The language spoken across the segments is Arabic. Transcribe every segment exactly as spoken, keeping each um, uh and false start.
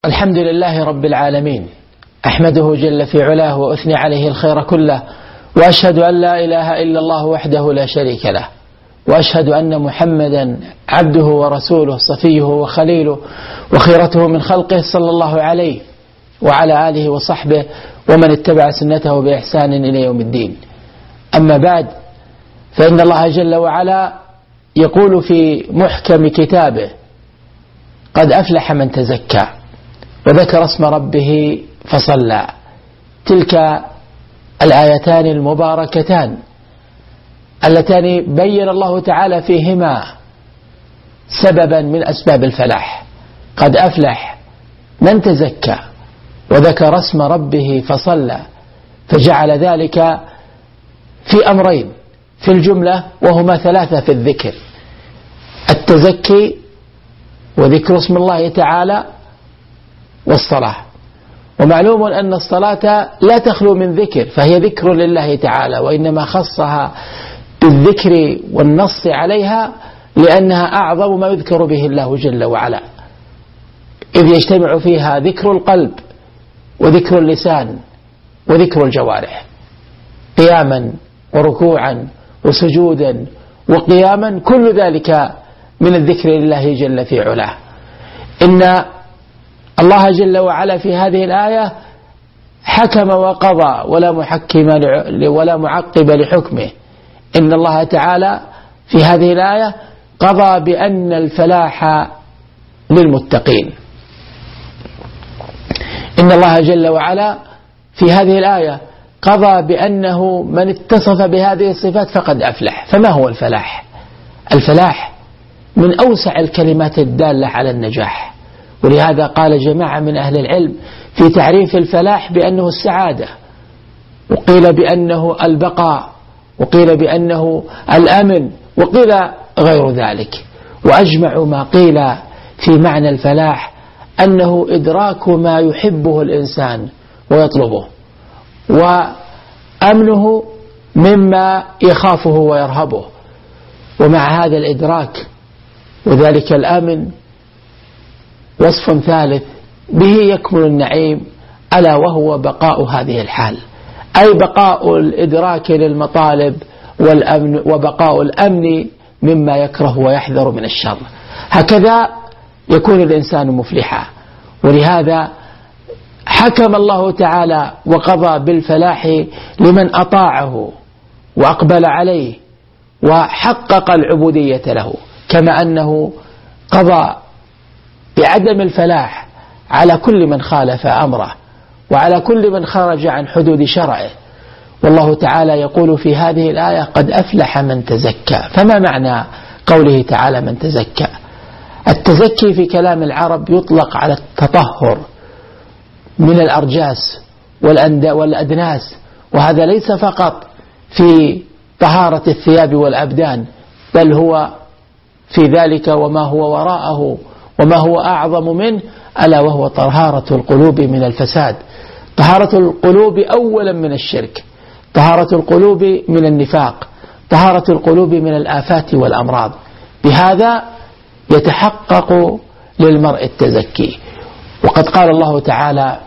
الحمد لله رب العالمين، أحمده جل في علاه وأثني عليه الخير كله، وأشهد أن لا إله إلا الله وحده لا شريك له، وأشهد أن محمدا عبده ورسوله صفيه وخليله وخيرته من خلقه صلى الله عليه وعلى آله وصحبه ومن اتبع سنته بإحسان إلى يوم الدين. أما بعد، فإن الله جل وعلا يقول في محكم كتابه: قد أفلح من تزكى وذكر اسم ربه فصلى. تلك الآيتان المباركتان اللتان بين الله تعالى فيهما سببا من أسباب الفلاح. قد أفلح من تزكى وذكر اسم ربه فصلى، فجعل ذلك في أمرين في الجملة، وهما ثلاثة في الذكر: التزكي وذكر اسم الله تعالى والصلاة. ومعلوم أن الصلاة لا تخلو من ذكر، فهي ذكر لله تعالى، وإنما خصها بالذكر والنص عليها لأنها أعظم ما يذكر به الله جل وعلا، إذ يجتمع فيها ذكر القلب وذكر اللسان وذكر الجوارح قياما وركوعا وسجودا وقياما، كل ذلك من الذكر لله جل في علاه. إن الله جل وعلا في هذه الآية حكم وقضى ولا محكم ولا معقب لحكمه. إن الله تعالى في هذه الآية قضى بأن الفلاح للمتقين. إن الله جل وعلا في هذه الآية قضى بأنه من اتصف بهذه الصفات فقد أفلح. فما هو الفلاح؟ الفلاح من أوسع الكلمات الدالة على النجاح، ولهذا قال جماعة من أهل العلم في تعريف الفلاح بأنه السعادة، وقيل بأنه البقاء، وقيل بأنه الأمن، وقيل غير ذلك. وأجمع ما قيل في معنى الفلاح أنه إدراك ما يحبه الإنسان ويطلبه، وأمنه مما يخافه ويرهبه. ومع هذا الإدراك وذلك الأمن وصف ثالث به يكمل النعيم، ألا وهو بقاء هذه الحال، أي بقاء الإدراك للمطالب والأمن، وبقاء الأمن مما يكره ويحذر من الشر. هكذا يكون الإنسان مفلحا. ولهذا حكم الله تعالى وقضى بالفلاح لمن أطاعه وأقبل عليه وحقق العبودية له، كما أنه قضى بعدم الفلاح على كل من خالف أمره وعلى كل من خرج عن حدود شرعه. والله تعالى يقول في هذه الآية: قد أفلح من تزكى. فما معنى قوله تعالى من تزكى؟ التزكي في كلام العرب يطلق على التطهر من الأرجاس والأدناس، وهذا ليس فقط في طهارة الثياب والأبدان، بل هو في ذلك وما هو وراءه وما هو أعظم منه، ألا وهو طهارة القلوب من الفساد، طهارة القلوب أولا من الشرك، طهارة القلوب من النفاق، طهارة القلوب من الآفات والأمراض. بهذا يتحقق للمرء التزكي. وقد قال الله تعالى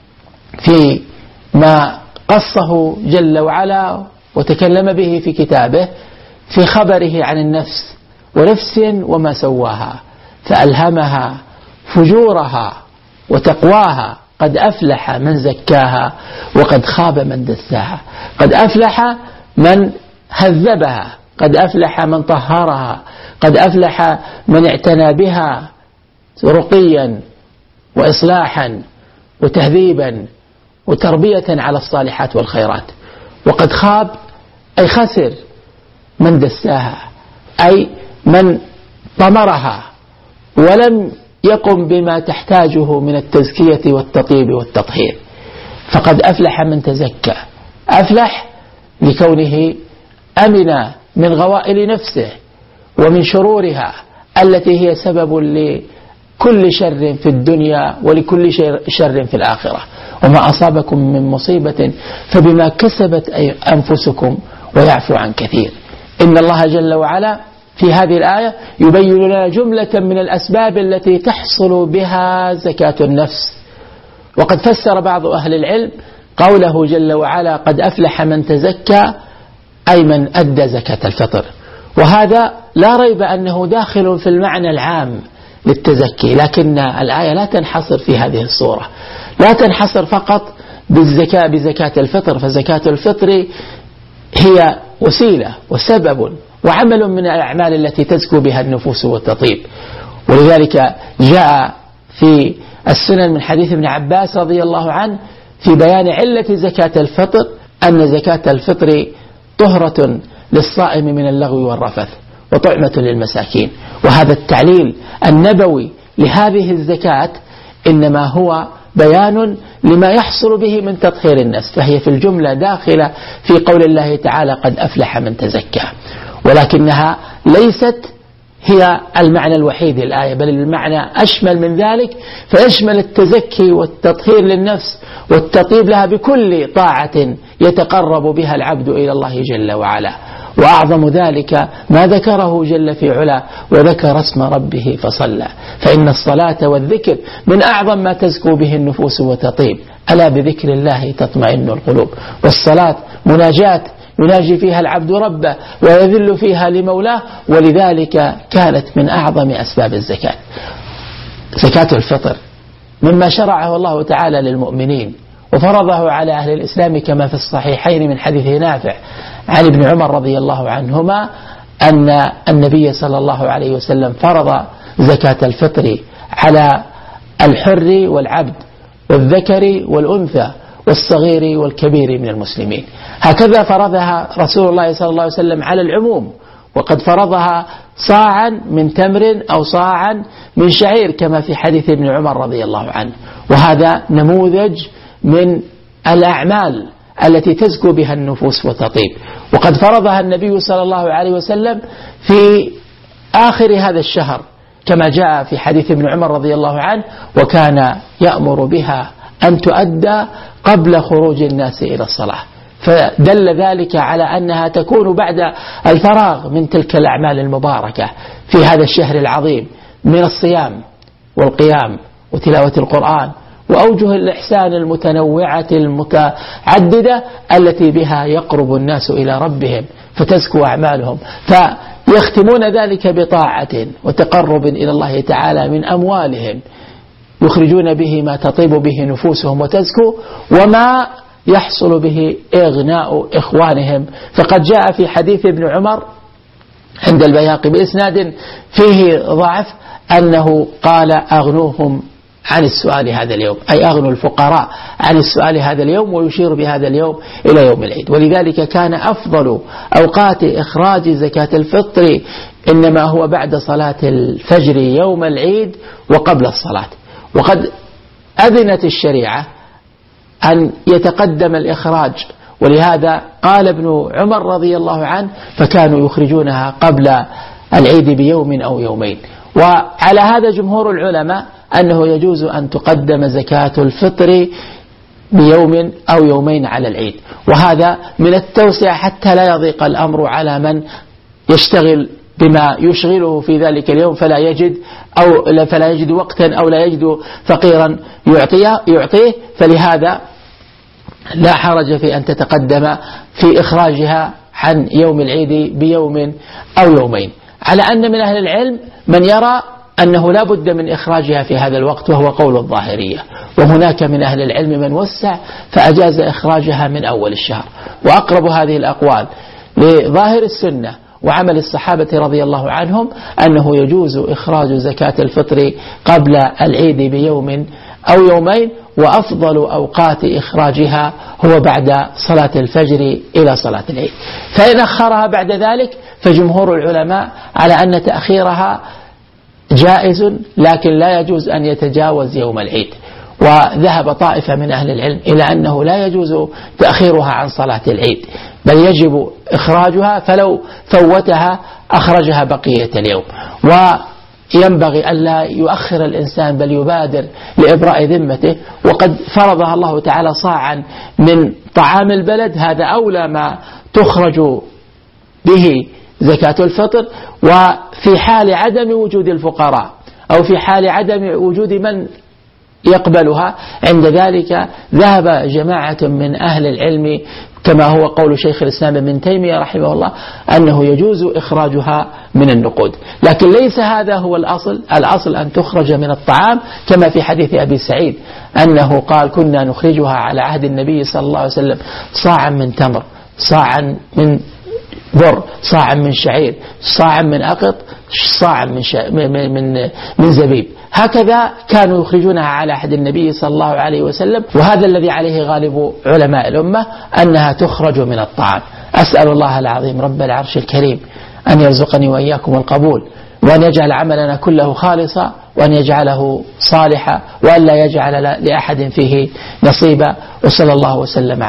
في ما قصه جل وعلا وتكلم به في كتابه في خبره عن النفس: ونفس وما سواها فألهمها فجورها وتقواها، قد أفلح من زكاها وقد خاب من دساها. قد أفلح من هذبها، قد أفلح من طهرها، قد أفلح من اعتنى بها رقيا وإصلاحا وتهذيبا وتربية على الصالحات والخيرات. وقد خاب أي خسر من دساها، أي من طمرها ولم يقم بما تحتاجه من التزكية والتطيب والتطهير. فقد أفلح من تزكى. أفلح لكونه أمن من غوائل نفسه ومن شرورها التي هي سبب لكل شر في الدنيا ولكل شر في الآخرة. وما أصابكم من مصيبة فبما كسبت أنفسكم ويعفو عن كثير. إن الله جل وعلا في هذه الآية يبين لنا جملة من الأسباب التي تحصل بها زكاة النفس. وقد فسر بعض أهل العلم قوله جل وعلا قد أفلح من تزكى أي من أدى زكاة الفطر، وهذا لا ريب أنه داخل في المعنى العام للتزكي، لكن الآية لا تنحصر في هذه الصورة، لا تنحصر فقط بالزكاة بزكاة الفطر، فزكاة الفطر هي وسيلة وسبب وعمل من الأعمال التي تزكو بها النفوس وتطيب. ولذلك جاء في السنن من حديث ابن عباس رضي الله عنه في بيان علة زكاة الفطر أن زكاة الفطر طهرة للصائم من اللغو والرفث وطعمة للمساكين. وهذا التعليل النبوي لهذه الزكاة إنما هو بيان لما يحصل به من تطهير النفس، فهي في الجملة داخلة في قول الله تعالى قد أفلح من تزكى، ولكنها ليست هي المعنى الوحيد للآية، بل المعنى أشمل من ذلك، فيشمل التزكي والتطهير للنفس والتطيب لها بكل طاعة يتقرب بها العبد إلى الله جل وعلا. وأعظم ذلك ما ذكره جل في علا وذكر اسم ربه فصلى، فإن الصلاة والذكر من أعظم ما تزكو به النفوس وتطيب، ألا بذكر الله تطمئن القلوب. والصلاة مناجاة يناجي فيها العبد ربه ويذل فيها لمولاه، ولذلك كانت من أعظم أسباب الزكاة. زكاة الفطر مما شرعه الله تعالى للمؤمنين وفرضه على أهل الإسلام كما في الصحيحين من حديث نافع عن ابن عمر رضي الله عنهما أن النبي صلى الله عليه وسلم فرض زكاة الفطر على الحر والعبد والذكر والأنثى والصغير والكبير من المسلمين. هكذا فرضها رسول الله صلى الله عليه وسلم على العموم، وقد فرضها صاعا من تمر أو صاعا من شعير كما في حديث ابن عمر رضي الله عنه. وهذا نموذج من الأعمال التي تزكو بها النفوس وتطيب، وقد فرضها النبي صلى الله عليه وسلم في آخر هذا الشهر كما جاء في حديث ابن عمر رضي الله عنه، وكان يأمر بها أن تؤدى قبل خروج الناس إلى الصلاة، فدل ذلك على أنها تكون بعد الفراغ من تلك الأعمال المباركة في هذا الشهر العظيم من الصيام والقيام وتلاوة القرآن وأوجه الإحسان المتنوعة المتعددة التي بها يقرب الناس إلى ربهم فتزكو أعمالهم، فيختمون ذلك بطاعة وتقرب إلى الله تعالى من أموالهم يخرجون به ما تطيب به نفوسهم وتزكو، وما يحصل به إغناء إخوانهم. فقد جاء في حديث ابن عمر عند البيهقي بإسناد فيه ضعف أنه قال أغنوهم عن السؤال هذا اليوم، أي أغنوا الفقراء عن السؤال هذا اليوم، ويشير بهذا اليوم إلى يوم العيد. ولذلك كان أفضل أوقات إخراج زكاة الفطر إنما هو بعد صلاة الفجر يوم العيد وقبل الصلاة. وقد أذنت الشريعة أن يتقدم الإخراج، ولهذا قال ابن عمر رضي الله عنه فكانوا يخرجونها قبل العيد بيوم أو يومين. وعلى هذا جمهور العلماء أنه يجوز أن تقدم زكاة الفطر بيوم أو يومين على العيد، وهذا من التوسعة حتى لا يضيق الأمر على من يشتغل بما يشغله في ذلك اليوم فلا يجد أو فلا يجد وقتا أو لا يجد فقيرا يعطيه, يعطيه فلهذا لا حرج في أن تتقدم في إخراجها عن يوم العيد بيوم أو يومين، على أن من أهل العلم من يرى أنه لا بد من إخراجها في هذا الوقت وهو قول الظاهرية، وهناك من أهل العلم من وسع فأجاز إخراجها من أول الشهر. وأقرب هذه الأقوال لظاهر السنة وعمل الصحابة رضي الله عنهم أنه يجوز إخراج زكاة الفطر قبل العيد بيوم أو يومين، وأفضل أوقات إخراجها هو بعد صلاة الفجر إلى صلاة العيد. فإن أخرها بعد ذلك فجمهور العلماء على أن تأخيرها جائز، لكن لا يجوز أن يتجاوز يوم العيد. وذهب طائفة من أهل العلم إلى أنه لا يجوز تأخيرها عن صلاة العيد، بل يجب إخراجها، فلو فوتها أخرجها بقية اليوم. وينبغي ألا يؤخر الإنسان بل يبادر لإبراء ذمته، وقد فرضها الله تعالى صاعا من طعام البلد، هذا أولى ما تخرج به زكاة الفطر، وفي حال عدم وجود الفقراء أو في حال عدم وجود من يقبلها، عند ذلك ذهب جماعة من أهل العلم كما هو قول شيخ الإسلام ابن تيمية رحمه الله أنه يجوز إخراجها من النقود، لكن ليس هذا هو الأصل. الأصل أن تخرج من الطعام، كما في حديث أبي سعيد أنه قال كنا نخرجها على عهد النبي صلى الله عليه وسلم صاعا من تمر، صاعا من بر، صاعا من شعير، صاعا من أقط، صاعا من, شا... من, من, من زبيب. هكذا كانوا يخرجونها على عهد النبي صلى الله عليه وسلم، وهذا الذي عليه غالب علماء الأمة أنها تخرج من الطعام. أسأل الله العظيم رب العرش الكريم أن يرزقني وإياكم القبول، وأن يجعل عملنا كله خالصا، وأن يجعله صالحا، وأن لا يجعل لأحد فيه نصيبا. وصلى الله وسلم